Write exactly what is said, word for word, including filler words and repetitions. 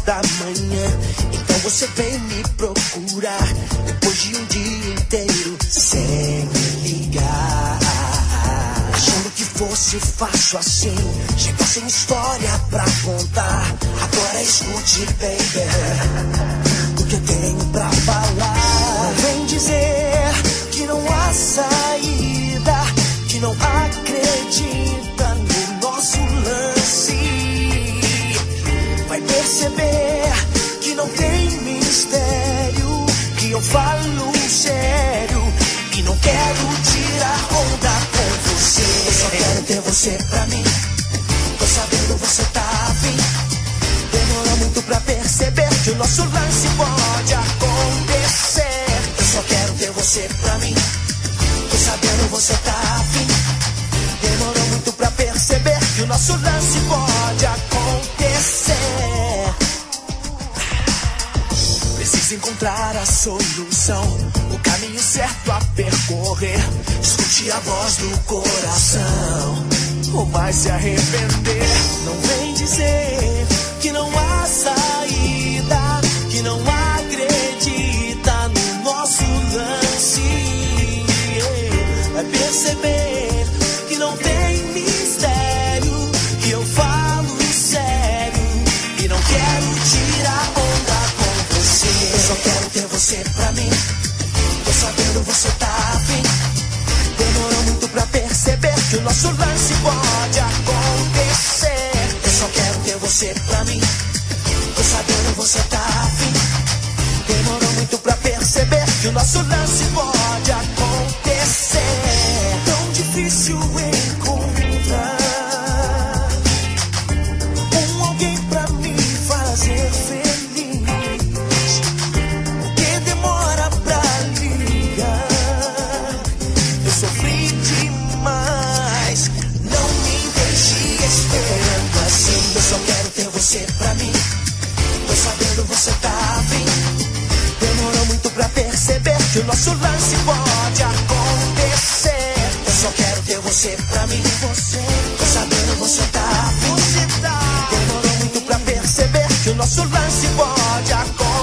da manhã. Então você vem me procurar depois de um dia inteiro sem me ligar, achando que fosse fácil assim, chegar sem história pra contar. Agora escute, baby, o que eu tenho pra falar. Não vem dizer que não há saída, que não acredita no nosso lance. Vai perceber que não tem mistério, que eu falo sério e não quero tirar onda com você. Eu só quero ter você pra mim. Tô sabendo você tá afim. Demorou muito pra perceber que o nosso lance pode acontecer. Eu só quero ter você pra mim. Tô sabendo você tá afim. Demorou muito pra perceber que o nosso lance pode acontecer. Preciso encontrar a solução, o caminho certo a percorrer. Escute a voz do coração, ou vai se arrepender. Não vem dizer que não há saída, que não acredita no nosso lance. Vai perceber que não tem mistério, que eu falo sério e não quero tirar onda com você. Eu só quero ter você pra mim. Tô sabendo você tá afim. Demorou muito pra perceber que o nosso lance pode acontecer. Eu só quero ter você pra mim. Tô sabendo você tá afim. Demorou muito pra perceber que o nosso lance pode acontecer. Tão difícil encontrar um alguém pra me fazer feliz. Que demora pra ligar. Eu sofri demais. Não me deixe esperando assim. Eu só quero ter você pra mim. Tô sabendo você tá afim. Demorou muito pra perceber que o nosso lance pode acontecer. Eu só quero ter você pra mim. Você, tô sabendo você tá afim. Você tá. Demorou muito pra perceber que o nosso lance pode acontecer.